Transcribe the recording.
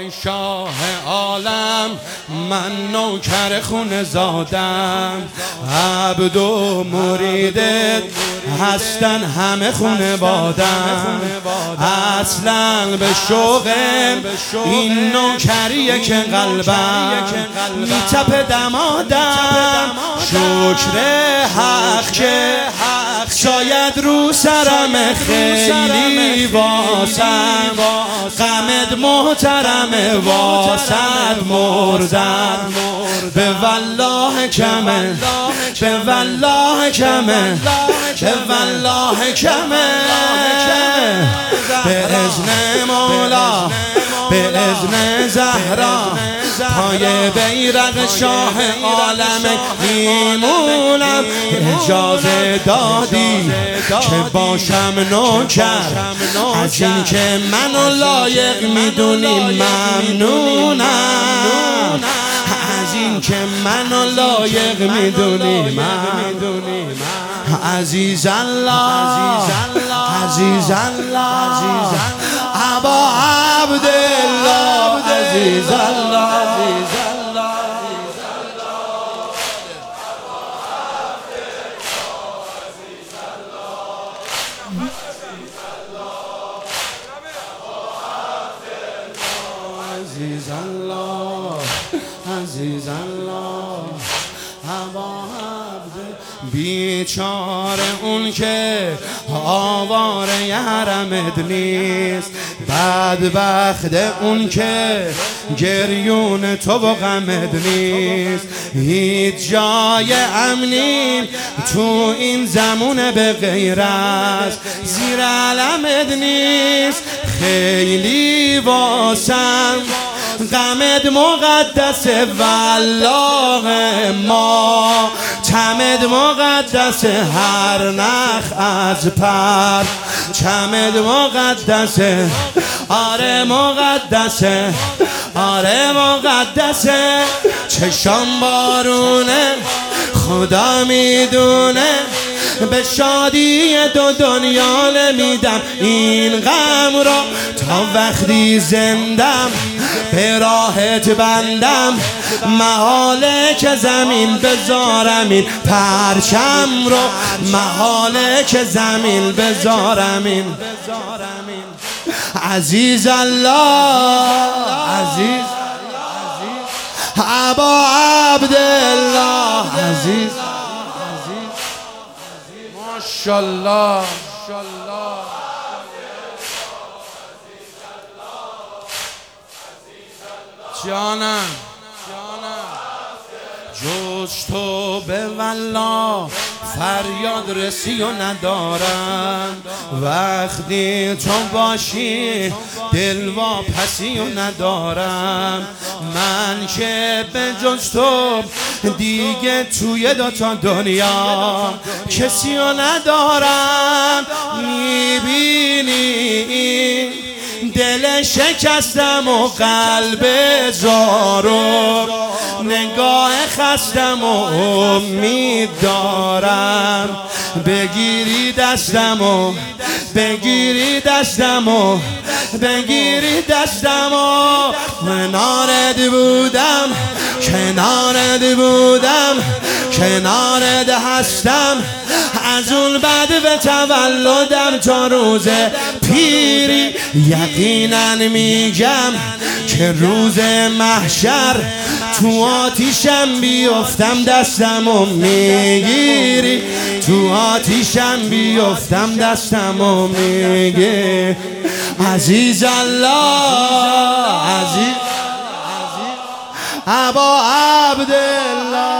ای شاه عالم من نوکر خون زادم، عبد و مریدت هستن همه خونوادم. اصلا به شوق این نوکریه که قلبم میتپه دمادم. شکر حق که شاید رو سرم خیلی واسم، غمت محترمه واسد مردم. به والله کمه، به والله کمه، به والله کمه. به اذن مولا، به اذن زهرا، پای بیرق شاه عالم میمونم. اجازه دادی که باشم نوکر، از این که منو لایق میدونی ممنونم. از این که منو لایق میدونی ممنونم. عزیز الله، عزیز الله، ابا عبدالله، عزیز الله، عزیز الله، عزیز الله، ابا بیچاره اون که آواره حرمت نیست، بدبخت اون که گریون تو و غمت نیست. هیچ جای امنی تو این زمونه به غیر از زیر علمت نیست. خیلی واسم غمت مقدسه والله، ما چمد مقدسه، هر نخ از پر چمد مقدسه. آره مقدسه، آره مقدسه. چشام بارونه خدا میدونه، به شادی دو دنیا نمیدم این غم را. تا وقتی زندم به راحت بندم، محاله که زمین بذارم این پرچم رو، محاله که زمین بذارم این. عزیز الله، عزیز ابا عبدالله، عزیز ماشاءالله. جانم جز تو به والله فریاد رسی و ندارم. وقتی تو باشی دل واپسی و ندارم. من که به جز تو دیگه توی دوتا دنیا کسی و ندارم. میبینی دل شکستم و قلب زارم، نگاه خستم و امید دارم. بگیری دستم و بگیری دستم و بگیری دستم و کنارت بودم، کنارت بودم، کنارت هستم. از اون بعد به تولدم تا روز پیری یقینا میگم که روز محشر تو آتیشم بیفتم دستمو میگیری، تو آتیشم بیفتم دستمو میگیری. عزیز الله، عزیز ابا عبدالله.